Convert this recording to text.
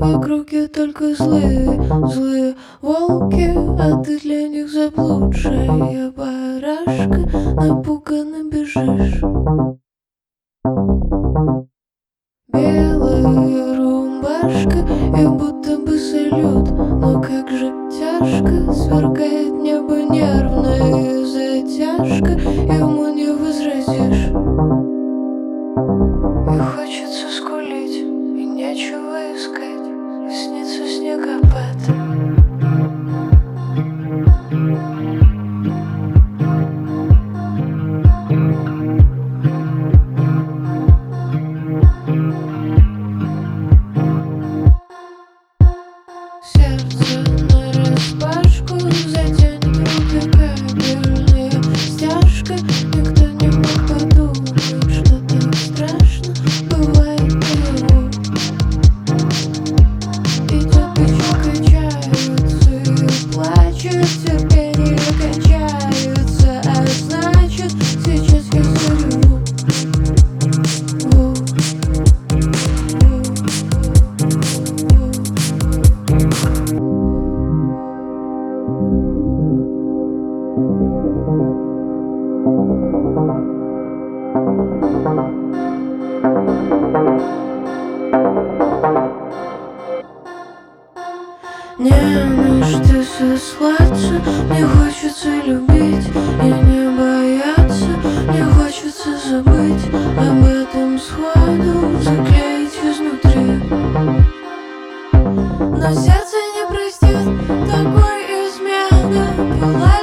в округе только злые, злые волки, а ты для них заблудшая барашка, напуганно бежишь. Белая рубашка и будто бы салют, но как же тяжко, сверкает небо нервная затяжка, ему не возразишь. И хочется скулить, и нечего искать, и снится снегопад. Сердце нараспашку затянет руки кабельная стяжка. Никто не мог подумать, что так страшно бывает наяву. Идет печаль, качаются и плачут, терпение кончается, а значит, сейчас я зареву. Не на что сослаться, мне хочется любить и не бояться, мне хочется забыть об этом сходу, заклеить изнутри. Но сердце не простит такой измены.